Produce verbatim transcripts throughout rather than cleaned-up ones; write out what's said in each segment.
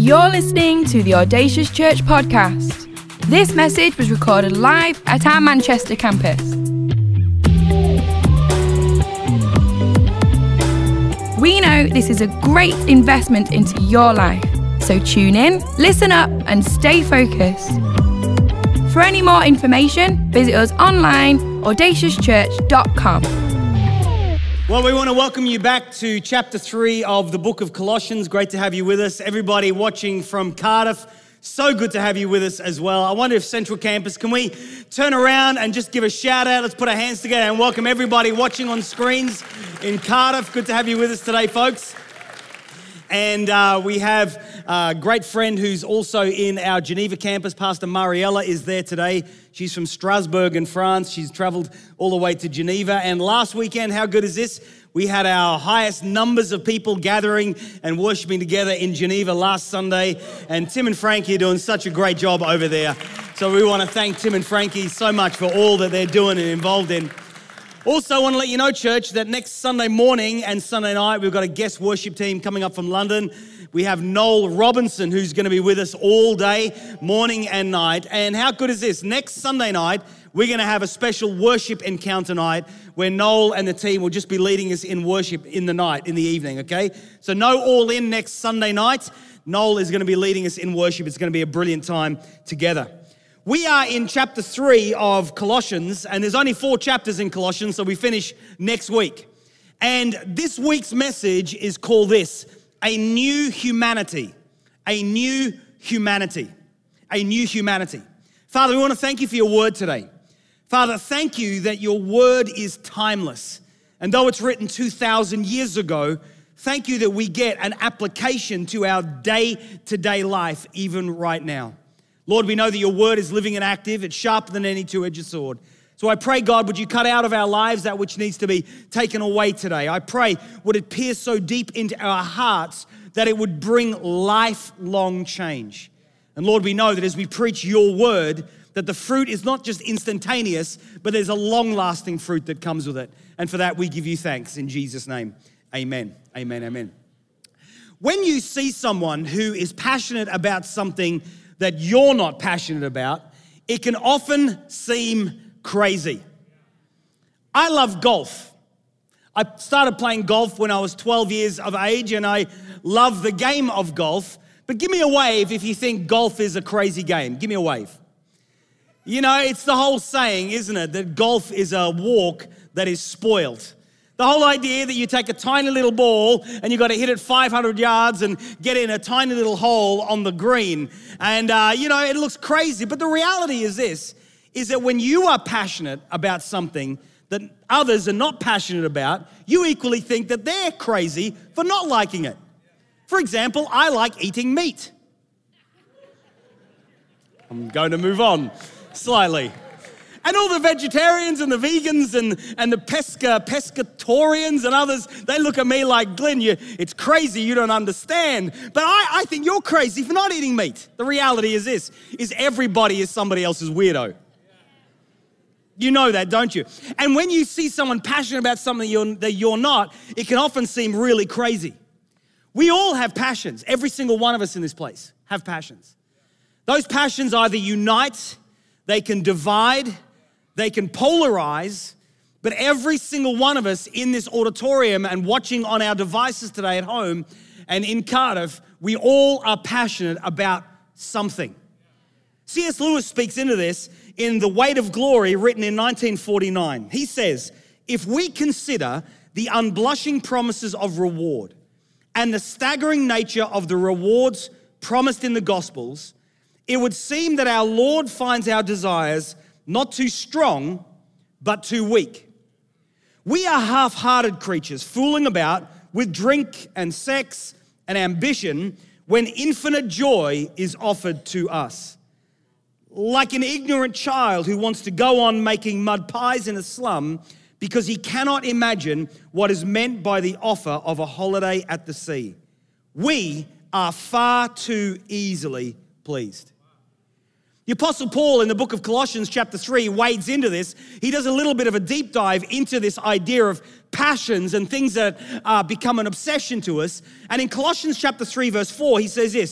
You're listening to the Audacious Church podcast. This message was recorded live at our Manchester campus. We know this is a great investment into your life, so tune in, listen up, and stay focused. For any more information, visit us online, audacious church dot com. Well, we want to welcome you back to chapter three of the book of Colossians. Great to have you with us. Everybody watching from Cardiff, so good to have you with us as well. I wonder if Central Campus, can we turn around and just give a shout out? Let's put our hands together and welcome everybody watching on screens in Cardiff. Good to have you with us today, folks. And uh, we have a great friend who's also in our Geneva campus. Pastor Mariella is there today. She's from Strasbourg in France. She's traveled all the way to Geneva. And last weekend, how good is this? We had our highest numbers of people gathering and worshiping together in Geneva last Sunday. And Tim and Frankie are doing such a great job over there. So we want to thank Tim and Frankie so much for all that they're doing and involved in. Also, I want to let you know, church, that next Sunday morning and Sunday night, we've got a guest worship team coming up from London. We have Noel Robinson, who's going to be with us all day, morning and night. And how good is this? Next Sunday night, we're going to have a special worship encounter night where Noel and the team will just be leading us in worship in the night, in the evening, okay? So no all in next Sunday night. Noel is going to be leading us in worship. It's going to be a brilliant time together. We are in chapter three of Colossians, and there's only four chapters in Colossians, so we finish next week. And this week's message is called this, A New Humanity. A New Humanity. A New Humanity. Father, we want to thank you for your word today. Father, thank you that your word is timeless. And though it's written two thousand years ago, thank you that we get an application to our day-to-day life even right now. Lord, we know that your word is living and active. It's sharper than any two-edged sword. So I pray, God, would you cut out of our lives that which needs to be taken away today? I pray, would it pierce so deep into our hearts that it would bring lifelong change? And Lord, we know that as we preach your word, that the fruit is not just instantaneous, but there's a long-lasting fruit that comes with it. And for that, we give you thanks in Jesus' name. Amen, amen, amen. When you see someone who is passionate about something that you're not passionate about, it can often seem crazy. I love golf. I started playing golf when I was twelve years of age, and I love the game of golf. But give me a wave if you think golf is a crazy game. Give me a wave. You know, it's the whole saying, isn't it, that golf is a walk that is spoiled. The whole idea that you take a tiny little ball and you've got to hit it five hundred yards and get in a tiny little hole on the green. And, uh, you know, it looks crazy. But the reality is this, is that when you are passionate about something that others are not passionate about, you equally think that they're crazy for not liking it. For example, I like eating meat. I'm going to move on slightly. And all the vegetarians and the vegans and, and the pesca, pescatorians and others, they look at me like, Glenn, you, it's crazy, you don't understand. But I, I think you're crazy for not eating meat. The reality is this, is everybody is somebody else's weirdo. You know that, don't you? And when you see someone passionate about something you're, that you're not, it can often seem really crazy. We all have passions. Every single one of us in this place have passions. Those passions either unite, they can divide, they can polarize, but every single one of us in this auditorium and watching on our devices today at home and in Cardiff, we all are passionate about something. C S Lewis speaks into this in The Weight of Glory, written in nineteen forty-nine. He says, if we consider the unblushing promises of reward and the staggering nature of the rewards promised in the Gospels, it would seem that our Lord finds our desires not too strong, but too weak. We are half-hearted creatures fooling about with drink and sex and ambition when infinite joy is offered to us. Like an ignorant child who wants to go on making mud pies in a slum because he cannot imagine what is meant by the offer of a holiday at the sea. We are far too easily pleased. The Apostle Paul in the book of Colossians chapter three wades into this. He does a little bit of a deep dive into this idea of passions and things that uh, become an obsession to us. And in Colossians chapter three verse four, he says this,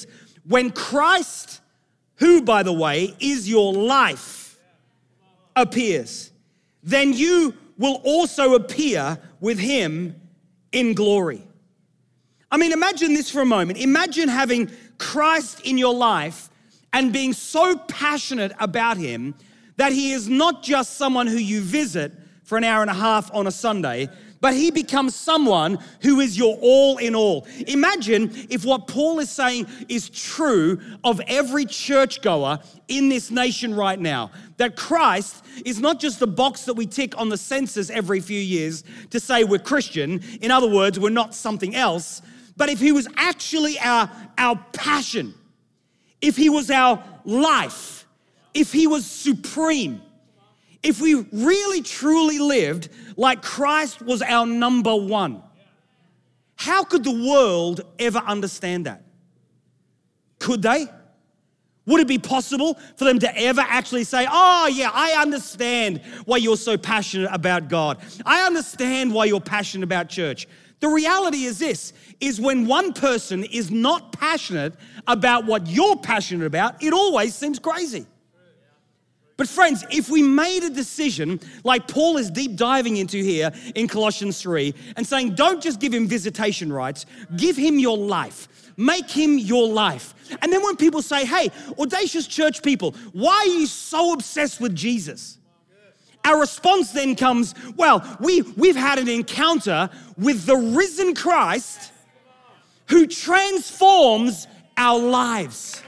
when Christ, who, by the way, is your life, appears, then you will also appear with him in glory. I mean, imagine this for a moment. Imagine having Christ in your life and being so passionate about him that he is not just someone who you visit for an hour and a half on a Sunday, but he becomes someone who is your all in all. Imagine if what Paul is saying is true of every churchgoer in this nation right now, that Christ is not just the box that we tick on the census every few years to say we're Christian. In other words, we're not something else. But if he was actually our, our passion, if he was our life, if he was supreme, if we really truly lived like Christ was our number one, how could the world ever understand that? Could they? Would it be possible for them to ever actually say, oh yeah, I understand why you're so passionate about God. I understand why you're passionate about church. The reality is this, is when one person is not passionate about what you're passionate about, it always seems crazy. But friends, if we made a decision like Paul is deep diving into here in Colossians three and saying, don't just give him visitation rights, give him your life. Make him your life. And then when people say, hey, Audacious Church people, why are you so obsessed with Jesus? Our response then comes, well, we, we've had an encounter with the risen Christ who transforms our lives.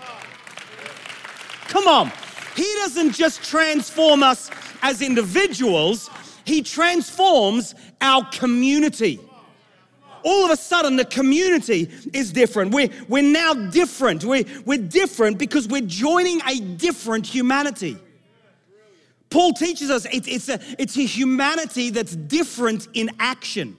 Come on. He doesn't just transform us as individuals, he transforms our community. All of a sudden, the community is different. We're, we're now different. We're, we're different because we're joining a different humanity. Paul teaches us it's, it's, a, it's a humanity that's different in action.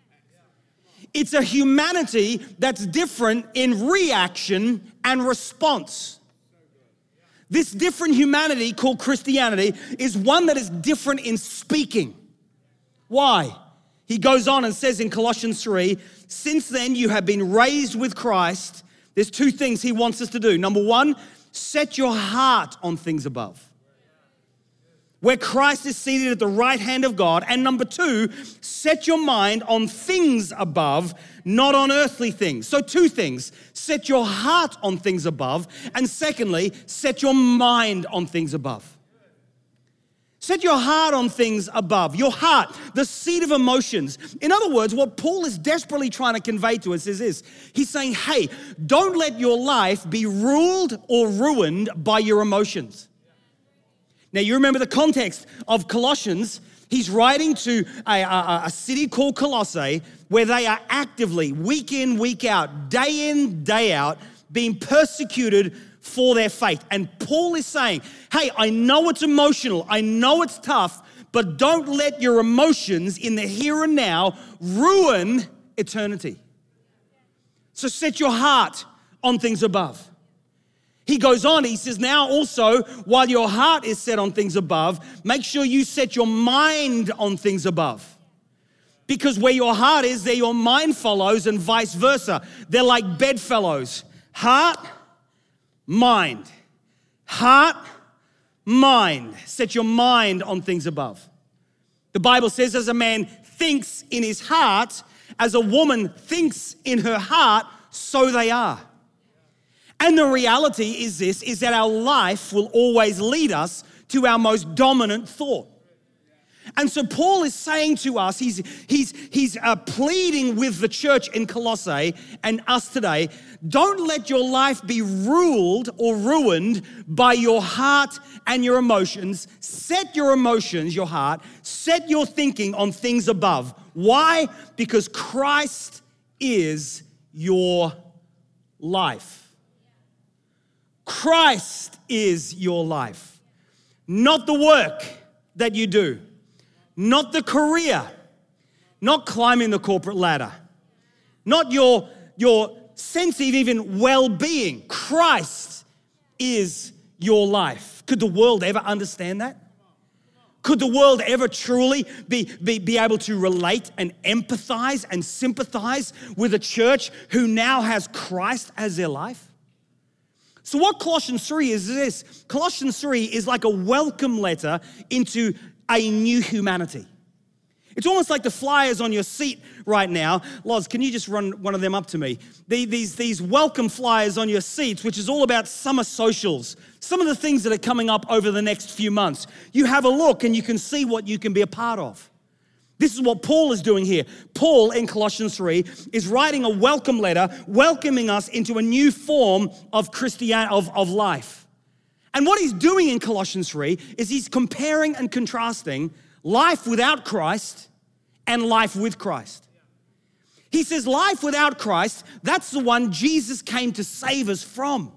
It's a humanity that's different in reaction and response. This different humanity called Christianity is one that is different in speaking. Why? He goes on and says in Colossians three, since then you have been raised with Christ. There's two things he wants us to do. Number one, set your heart on things above, where Christ is seated at the right hand of God. And number two, set your mind on things above, not on earthly things. So two things, set your heart on things above, and secondly, set your mind on things above. Set your heart on things above. Your heart, the seat of emotions. In other words, what Paul is desperately trying to convey to us is this. He's saying, hey, don't let your life be ruled or ruined by your emotions. Now, you remember the context of Colossians. He's writing to a, a, a city called Colossae where they are actively, week in, week out, day in, day out, being persecuted for their faith. And Paul is saying, hey, I know it's emotional, I know it's tough, but don't let your emotions in the here and now ruin eternity. So set your heart on things above. He goes on, he says, now also, while your heart is set on things above, make sure you set your mind on things above. Because where your heart is, there your mind follows, and vice versa. They're like bedfellows. Heart, mind. Heart, mind. Set your mind on things above. The Bible says, as a man thinks in his heart, as a woman thinks in her heart, so they are. And the reality is this, is that our life will always lead us to our most dominant thought. And so Paul is saying to us, he's, he's, he's uh, pleading with the church in Colossae and us today, don't let your life be ruled or ruined by your heart and your emotions. Set your emotions, your heart, set your thinking on things above. Why? Because Christ is your life. Christ is your life, not the work that you do, not the career, not climbing the corporate ladder, not your, your sense of even well-being. Christ is your life. Could the world ever understand that? Could the world ever truly be, be, be able to relate and empathize and sympathize with a church who now has Christ as their life? So what Colossians three is this. Colossians three is like a welcome letter into a new humanity. It's almost like the flyers on your seat right now. Loz, can you just run one of them up to me? The, these, these welcome flyers on your seats, which is all about summer socials. Some of the things that are coming up over the next few months. You have a look and you can see what you can be a part of. This is what Paul is doing here. Paul in Colossians three is writing a welcome letter, welcoming us into a new form of Christian of, of life. And what he's doing in Colossians three is he's comparing and contrasting life without Christ and life with Christ. He says life without Christ, that's the one Jesus came to save us from.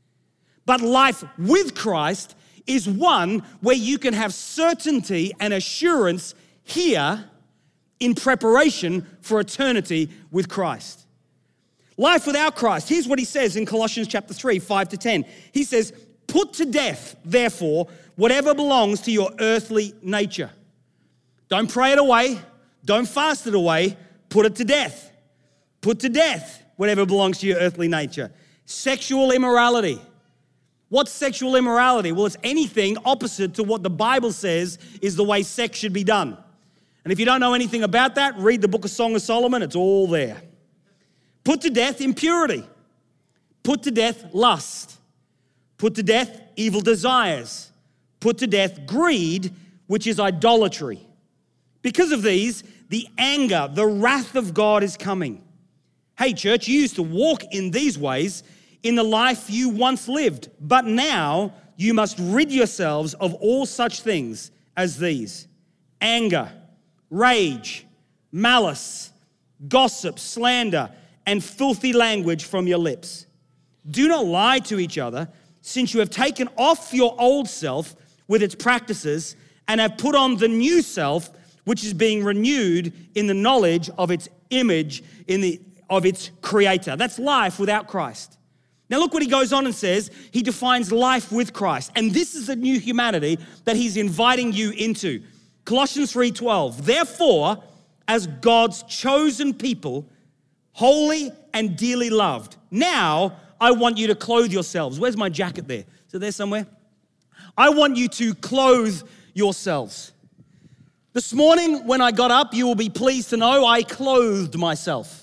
But life with Christ is one where you can have certainty and assurance here in preparation for eternity with Christ. Life without Christ. Here's what he says in Colossians chapter three, five to ten. He says, put to death, therefore, whatever belongs to your earthly nature. Don't pray it away. Don't fast it away. Put it to death. Put to death whatever belongs to your earthly nature. Sexual immorality. What's sexual immorality? Well, it's anything opposite to what the Bible says is the way sex should be done. And if you don't know anything about that, read the book of Song of Solomon. It's all there. Put to death impurity. Put to death lust. Put to death evil desires. Put to death greed, which is idolatry. Because of these, the anger, the wrath of God is coming. Hey, church, you used to walk in these ways in the life you once lived, but now you must rid yourselves of all such things as these: anger, rage, malice, gossip, slander, and filthy language from your lips. Do not lie to each other, since you have taken off your old self with its practices and have put on the new self, which is being renewed in the knowledge of its image, in the of its creator. That's life without Christ. Now look what he goes on and says. He defines life with Christ. And this is the new humanity that he's inviting you into. Colossians three twelve. Therefore, as God's chosen people, holy and dearly loved, now I want you to clothe yourselves. Where's my jacket there? Is it there somewhere? I want you to clothe yourselves. This morning when I got up, you will be pleased to know I clothed myself.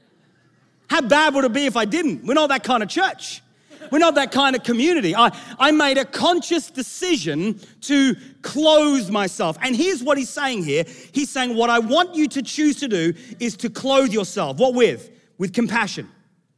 How bad would it be if I didn't? We're not that kind of church. We're not that kind of community. I, I made a conscious decision to clothe myself. And here's what he's saying here. He's saying what I want you to choose to do is to clothe yourself. What with? With compassion.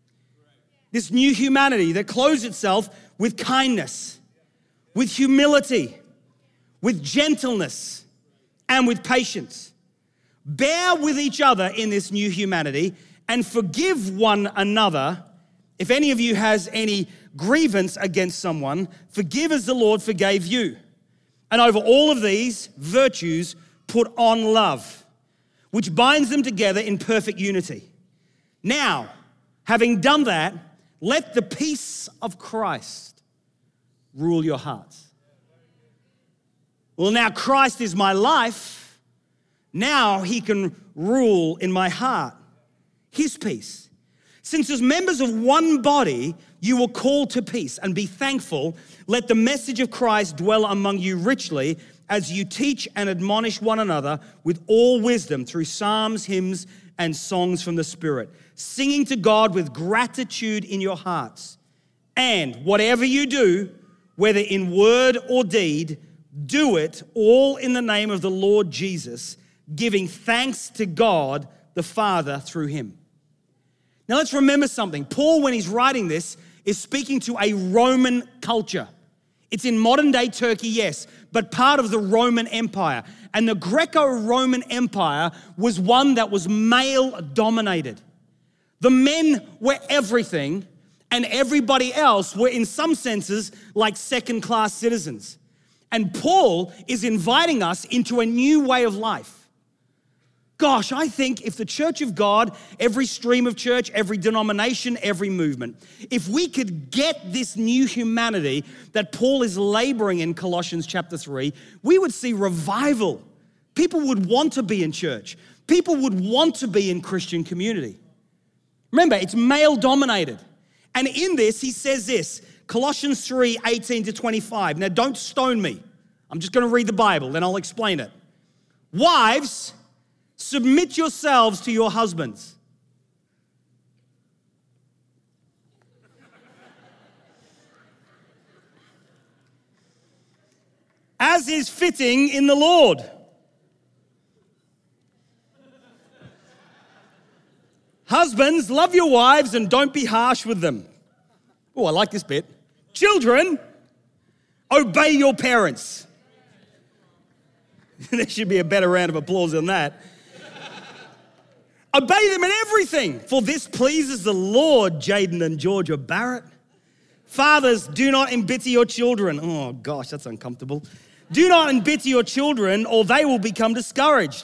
This new humanity that clothes itself with kindness, with humility, with gentleness, and with patience. Bear with each other in this new humanity and forgive one another. If any of you has any grievance against someone, forgive as the Lord forgave you. And over all of these virtues, put on love, which binds them together in perfect unity. Now, having done that, let the peace of Christ rule your hearts. Well, now Christ is my life. Now he can rule in my heart. His peace. Since as members of one body, you were called to peace, and be thankful. Let the message of Christ dwell among you richly as you teach and admonish one another with all wisdom through psalms, hymns, and songs from the Spirit, singing to God with gratitude in your hearts. And whatever you do, whether in word or deed, do it all in the name of the Lord Jesus, giving thanks to God the Father through him. Now let's remember something. Paul, when he's writing this, is speaking to a Roman culture. It's in modern day Turkey, yes, but part of the Roman Empire. And the Greco-Roman Empire was one that was male dominated. The men were everything, and everybody else were in some senses like second class citizens. And Paul is inviting us into a new way of life. Gosh, I think if the Church of God, every stream of church, every denomination, every movement, if we could get this new humanity that Paul is laboring in Colossians chapter three, we would see revival. People would want to be in church. People would want to be in Christian community. Remember, it's male dominated. And in this, he says this, Colossians three, eighteen to twenty-five. Now, don't stone me. I'm just going to read the Bible, then I'll explain it. Wives, submit yourselves to your husbands. As is fitting in the Lord. Husbands, love your wives and don't be harsh with them. Oh, I like this bit. Children, obey your parents. There should be a better round of applause than that. Obey them in everything, for this pleases the Lord. Jaden and Georgia Barrett. Fathers, do not embitter your children. Oh gosh, that's uncomfortable. Do not embitter your children, or they will become discouraged.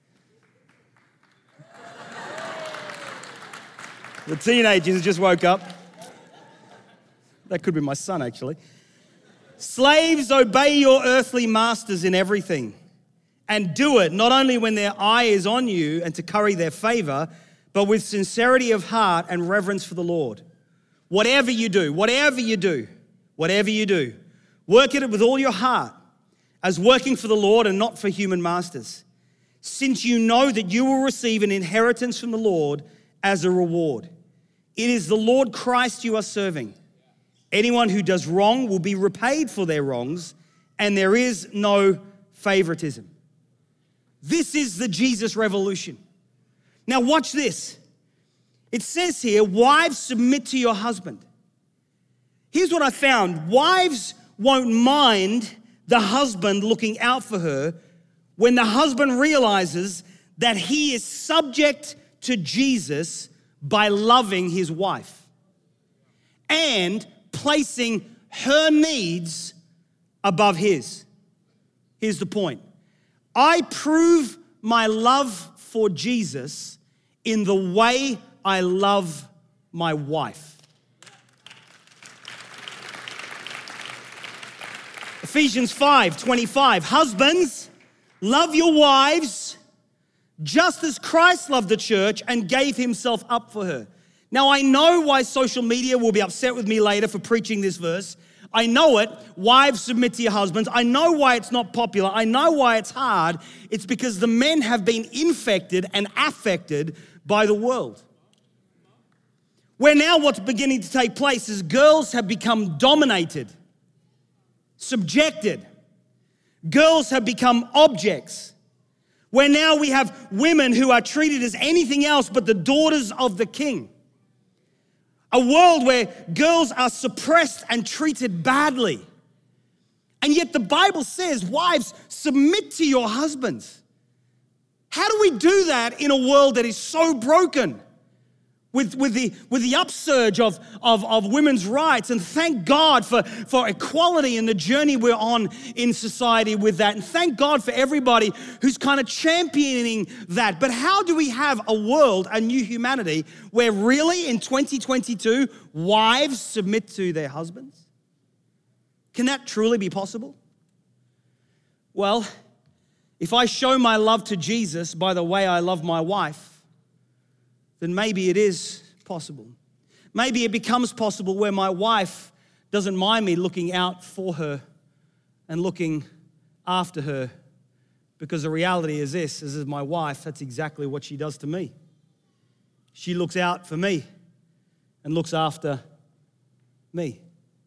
The teenagers just woke up. That could be my son, actually. Slaves, obey your earthly masters in everything, and do it not only when their eye is on you and to curry their favor, but with sincerity of heart and reverence for the Lord. Whatever you do, whatever you do, whatever you do, work at it with all your heart, as working for the Lord and not for human masters, since you know that you will receive an inheritance from the Lord as a reward. It is the Lord Christ you are serving. Anyone who does wrong will be repaid for their wrongs, and there is no favoritism. This is the Jesus revolution. Now watch this. It says here, wives, submit to your husband. Here's what I found. Wives won't mind the husband looking out for her when the husband realizes that he is subject to Jesus by loving his wife and placing her needs above his. Here's the point. I prove my love for Jesus in the way I love my wife. Ephesians five twenty-five. Husbands, love your wives just as Christ loved the church and gave himself up for her. Now, I know why social media will be upset with me later for preaching this verse. I know it. Wives, submit to your husbands. I know why it's not popular. I know why it's hard. It's because the men have been infected and affected by the world. Where now what's beginning to take place is girls have become dominated, subjected. Girls have become objects. Where now we have women who are treated as anything else but the daughters of the king. A world where girls are suppressed and treated badly. And yet the Bible says, wives, submit to your husbands. How do we do that in a world that is so broken? With, with, the, with the upsurge of, of, of women's rights, and thank God for, for equality and the journey we're on in society with that. And thank God for everybody who's kind of championing that. But how do we have a world, a new humanity, where really in twenty twenty-two, wives submit to their husbands? Can that truly be possible? Well, if I show my love to Jesus by the way I love my wife, then maybe it is possible. Maybe it becomes possible where my wife doesn't mind me looking out for her and looking after her, because the reality is this, is as my wife, that's exactly what she does to me. She looks out for me and looks after me.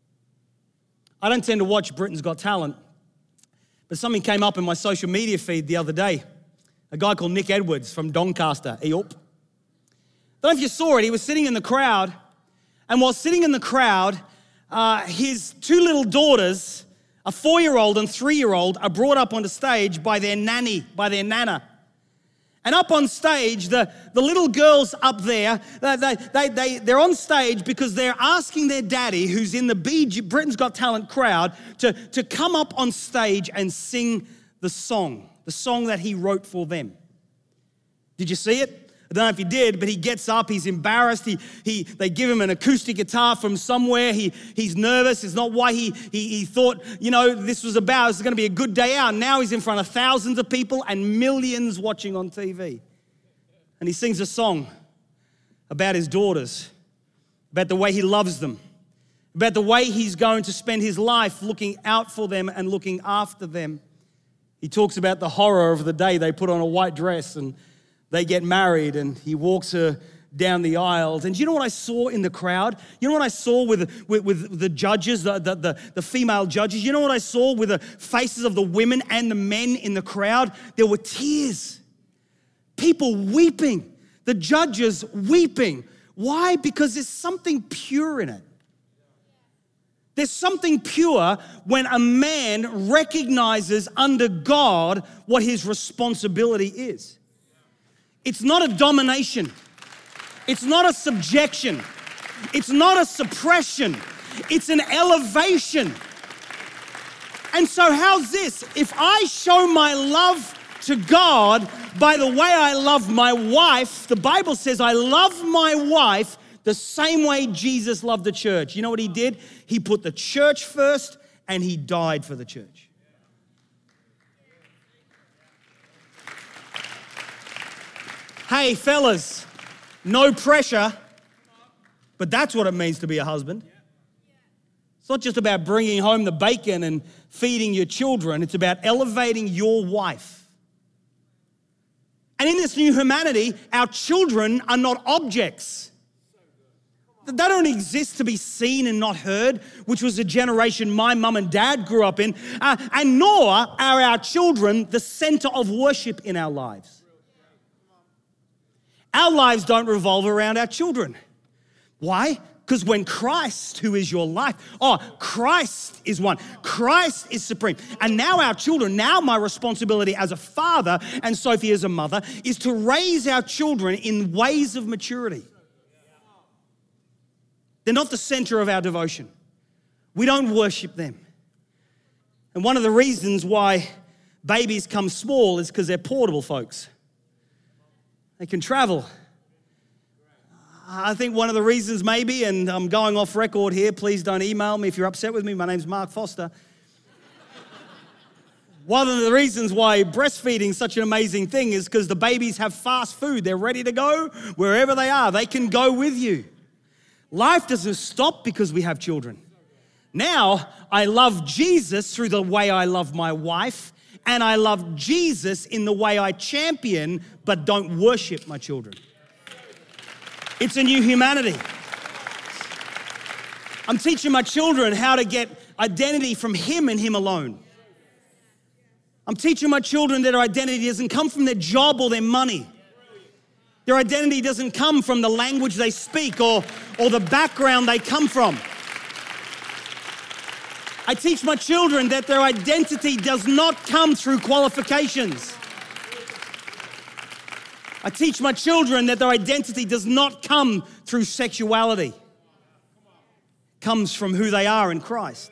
I don't tend to watch Britain's Got Talent, but something came up in my social media feed the other day. A guy called Nick Edwards from Doncaster, Eop. I don't know if you saw it, he was sitting in the crowd, and while sitting in the crowd, uh, his two little daughters, a four-year-old and three-year-old, are brought up onto stage by their nanny, by their nana. And up on stage, the, the little girls up there, they, they, they, they, they're on stage because they're asking their daddy, who's in the B G, Britain's Got Talent crowd, to, to come up on stage and sing the song, the song that he wrote for them. Did you see it? I don't know if he did, but he gets up, he's embarrassed, he, he, they give him an acoustic guitar from somewhere, he, he's nervous, it's not why he, he, he thought, you know, this was about, this is going to be a good day out. Now he's in front of thousands of people and millions watching on T V. And he sings a song about his daughters, about the way he loves them, about the way he's going to spend his life looking out for them and looking after them. He talks about the horror of the day they put on a white dress and they get married and he walks her down the aisles. And do you know what I saw in the crowd? You know what I saw with, with, with the judges, the, the, the, the female judges? You know what I saw with the faces of the women and the men in the crowd? There were tears. People weeping. The judges weeping. Why? Because there's something pure in it. There's something pure when a man recognizes under God what his responsibility is. It's not a domination. It's not a subjection. It's not a suppression. It's an elevation. And so how's this? If I show my love to God by the way I love my wife, the Bible says I love my wife the same way Jesus loved the church. You know what he did? He put the church first and he died for the church. Hey, fellas, no pressure, but that's what it means to be a husband. It's not just about bringing home the bacon and feeding your children. It's about elevating your wife. And in this new humanity, our children are not objects. They don't exist to be seen and not heard, which was the generation my mum and dad grew up in. Uh, and nor are our children the center of worship in our lives. Our lives don't revolve around our children. Why? Because when Christ, who is your life, oh, Christ is one. Christ is supreme. And now our children, now my responsibility as a father and Sophie as a mother is to raise our children in ways of maturity. They're not the center of our devotion. We don't worship them. And one of the reasons why babies come small is because they're portable, folks. They can travel. I think one of the reasons maybe, and I'm going off record here, please don't email me if you're upset with me. My name's Mark Foster. One of the reasons why breastfeeding is such an amazing thing is because the babies have fast food. They're ready to go wherever they are. They can go with you. Life doesn't stop because we have children. Now, I love Jesus through the way I love my wife, and I love Jesus in the way I champion but don't worship my children. It's a new humanity. I'm teaching my children how to get identity from Him and Him alone. I'm teaching my children that their identity doesn't come from their job or their money. Their identity doesn't come from the language they speak or, or the background they come from. I teach my children that their identity does not come through qualifications. I teach my children that their identity does not come through sexuality. It comes from who they are in Christ.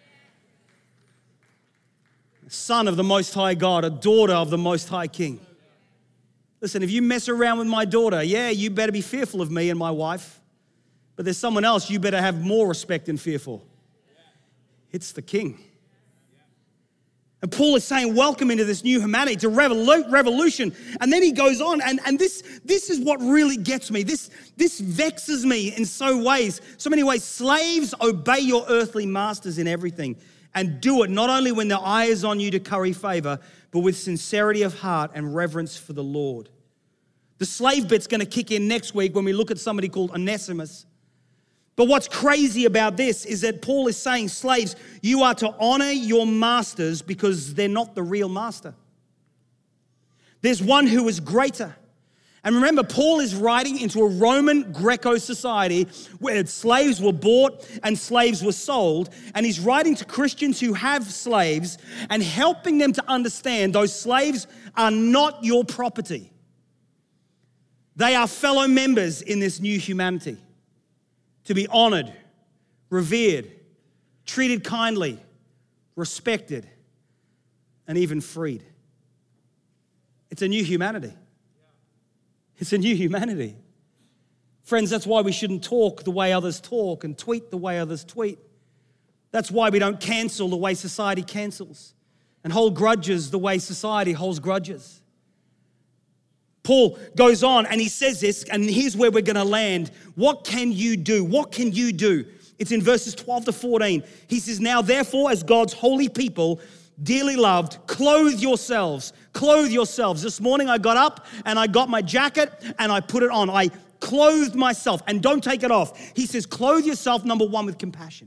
A son of the Most High God, a daughter of the Most High King. Listen, if you mess around with my daughter, yeah, you better be fearful of me and my wife. But there's someone else you better have more respect and fear for. It's the King. And Paul is saying, welcome into this new humanity, to revolu- revolution. And then he goes on, and, and this, this is what really gets me. This, this vexes me in so ways, so many ways. Slaves, obey your earthly masters in everything, and do it not only when their eye is on you to curry favor, but with sincerity of heart and reverence for the Lord. The slave bit's going to kick in next week when we look at somebody called Onesimus. But what's crazy about this is that Paul is saying, slaves, you are to honor your masters because they're not the real master. There's one who is greater. And remember, Paul is writing into a Roman Greco society where slaves were bought and slaves were sold. And he's writing to Christians who have slaves and helping them to understand those slaves are not your property. They are fellow members in this new humanity, to be honored, revered, treated kindly, respected, and even freed. It's a new humanity. It's a new humanity. Friends, that's why we shouldn't talk the way others talk and tweet the way others tweet. That's why we don't cancel the way society cancels and hold grudges the way society holds grudges. Paul goes on and he says this, and here's where we're going to land. What can you do? What can you do It's in verses twelve to fourteen. He says, now therefore, as God's holy people, dearly loved, clothe yourselves, clothe yourselves. This morning I got up and I got my jacket and I put it on. I clothed myself, and don't take it off. He says, clothe yourself, number one, with compassion.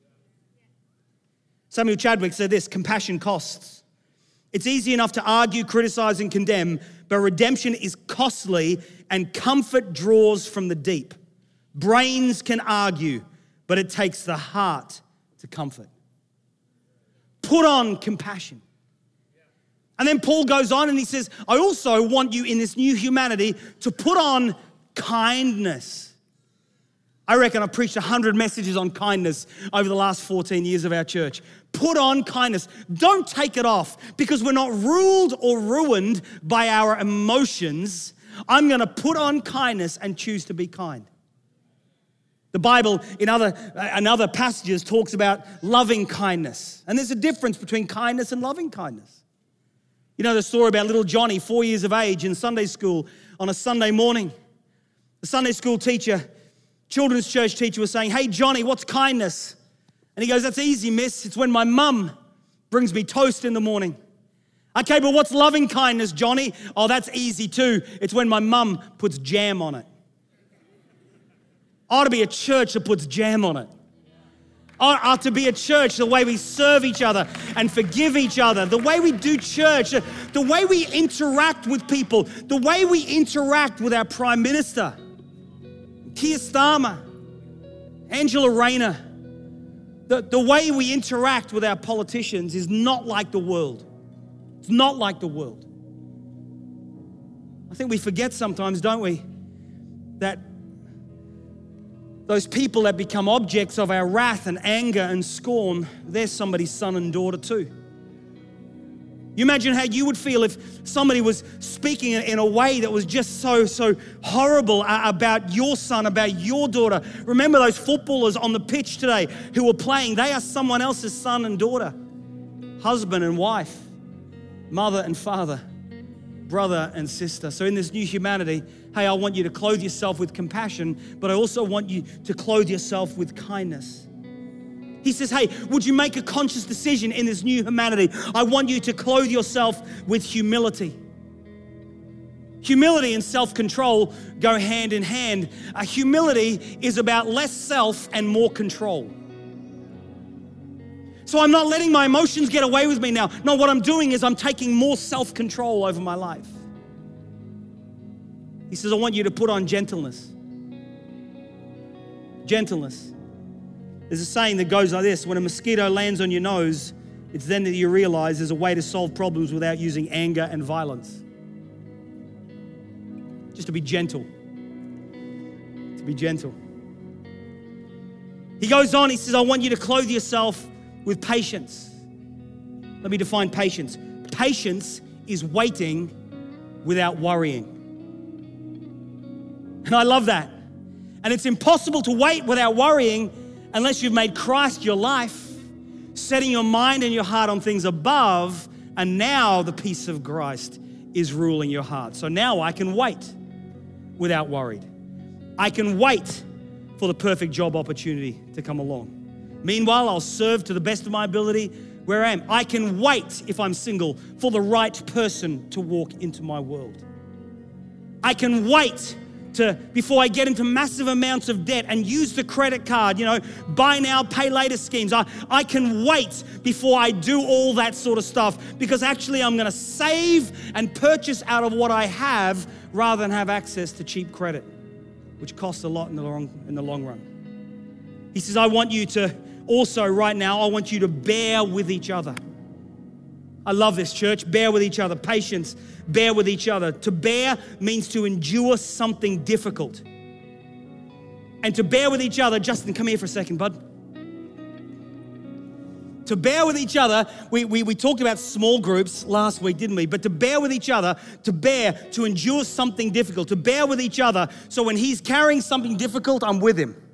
Samuel Chadwick said this, compassion costs. It's easy enough to argue, criticize, and condemn, but redemption is costly and comfort draws from the deep. Brains can argue, but it takes the heart to comfort. Put on compassion. And then Paul goes on and he says, I also want you in this new humanity to put on kindness. I reckon I've preached one hundred messages on kindness over the last fourteen years of our church. Put on kindness. Don't take it off, because we're not ruled or ruined by our emotions. I'm going to put on kindness and choose to be kind. The Bible in other, in other passages talks about loving kindness. And there's a difference between kindness and loving kindness. You know the story about little Johnny, four years of age, in Sunday school on a Sunday morning. The Sunday school teacher, children's church teacher, was saying, hey, Johnny, what's kindness? And he goes, that's easy, miss. It's when my mum brings me toast in the morning. Okay, but what's loving kindness, Johnny? Oh, that's easy too. It's when my mum puts jam on it. Ought to be a church that puts jam on it. Ought, ought to be a church, the way we serve each other and forgive each other, the way we do church, the way we interact with people, the way we interact with our Prime Minister, Keir Starmer, Angela Rayner. The, the way we interact with our politicians is not like the world. It's not like the world. I think we forget sometimes, don't we, that those people that become objects of our wrath and anger and scorn, they're somebody's son and daughter too. You imagine how you would feel if somebody was speaking in a way that was just so, so horrible about your son, about your daughter. Remember those footballers on the pitch today who were playing, they are someone else's son and daughter, husband and wife, mother and father, brother and sister. So in this new humanity, hey, I want you to clothe yourself with compassion, but I also want you to clothe yourself with kindness. He says, hey, would you make a conscious decision in this new humanity? I want you to clothe yourself with humility. Humility and self-control go hand in hand. Uh, humility is about less self and more control. So I'm not letting my emotions get away with me now. No, what I'm doing is I'm taking more self-control over my life. He says, I want you to put on gentleness. Gentleness. There's a saying that goes like this: when a mosquito lands on your nose, it's then that you realize there's a way to solve problems without using anger and violence. Just to be gentle. To be gentle. He goes on, he says, I want you to clothe yourself with patience. Let me define patience. Patience is waiting without worrying. And I love that. And it's impossible to wait without worrying unless you've made Christ your life, setting your mind and your heart on things above, and now the peace of Christ is ruling your heart. So now I can wait without worried. I can wait for the perfect job opportunity to come along. Meanwhile, I'll serve to the best of my ability where I am. I can wait, if I'm single, for the right person to walk into my world. I can wait to, before I get into massive amounts of debt and use the credit card, you know, buy now, pay later schemes. I, I can wait before I do all that sort of stuff, because actually I'm going to save and purchase out of what I have rather than have access to cheap credit, which costs a lot in the long, in the long run. He says, I want you to also right now, I want you to bear with each other. I love this, church. Bear with each other. Patience. Bear with each other. To bear means to endure something difficult. And to bear with each other, Justin, come here for a second, bud. To bear with each other, we, we, we talked about small groups last week, didn't we? But to bear with each other, to bear, to endure something difficult, to bear with each other, so when he's carrying something difficult, I'm with him.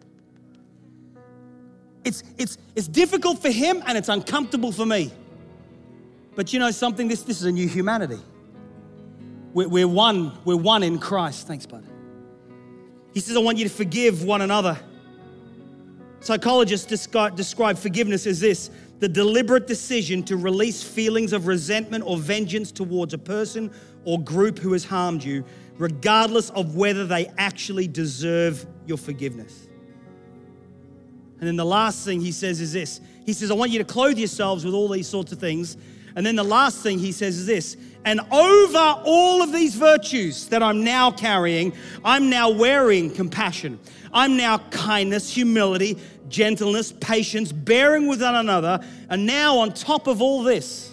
It's, it's, it's difficult for him and it's uncomfortable for me. But you know something? This, this is a new humanity. We're, we're one. We're one in Christ. Thanks, bud. He says, I want you to forgive one another. Psychologists describe, describe forgiveness as this: the deliberate decision to release feelings of resentment or vengeance towards a person or group who has harmed you, regardless of whether they actually deserve your forgiveness. And then the last thing he says is this. He says, I want you to clothe yourselves with all these sorts of things. And then the last thing he says is this: and over all of these virtues that I'm now carrying, I'm now wearing compassion. I'm now kindness, humility, gentleness, patience, bearing with one another. And now on top of all this,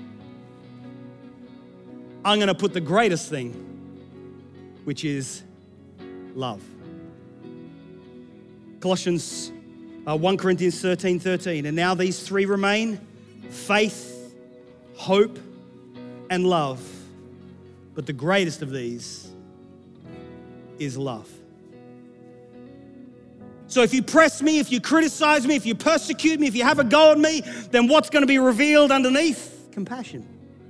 I'm going to put the greatest thing, which is love. Colossians uh, First Corinthians thirteen thirteen. And now these three remain: faith, hope, and love. But the greatest of these is love. So if you press me, if you criticize me, if you persecute me, if you have a go at me, then what's going to be revealed underneath? Compassion,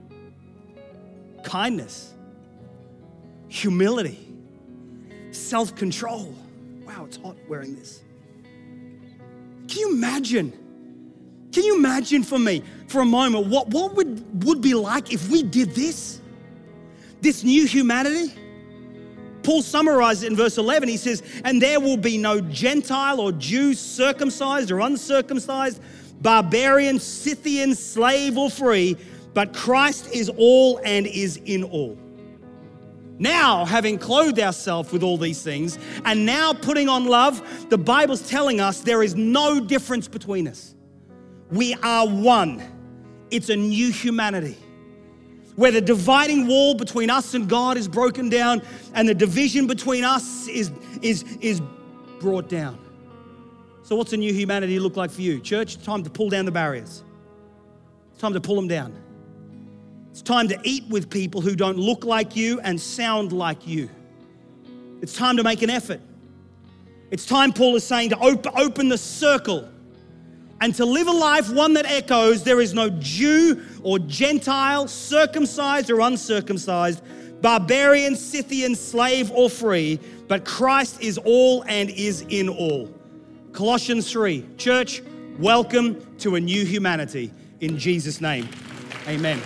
kindness, humility, self-control. Wow, it's hot wearing this. Can you imagine? Can you imagine for me, for a moment, what, what would, would be like if we did this? This new humanity? Paul summarized it in verse eleven. He says, and there will be no Gentile or Jew, circumcised or uncircumcised, barbarian, Scythian, slave or free, but Christ is all and is in all. Now, having clothed ourselves with all these things, and now putting on love, the Bible's telling us there is no difference between us. We are one. It's a new humanity, where the dividing wall between us and God is broken down and the division between us is, is, is brought down. So what's a new humanity look like for you? Church, it's time to pull down the barriers. It's time to pull them down. It's time to eat with people who don't look like you and sound like you. It's time to make an effort. It's time, Paul is saying, to op- open the circle and to live a life, one that echoes, there is no Jew or Gentile, circumcised or uncircumcised, barbarian, Scythian, slave or free, but Christ is all and is in all. Colossians three. Church, welcome to a new humanity. In Jesus' name, amen.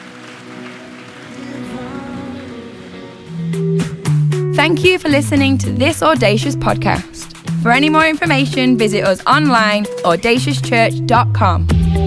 Thank you for listening to this Audacious podcast. For any more information, visit us online, audacious church dot com.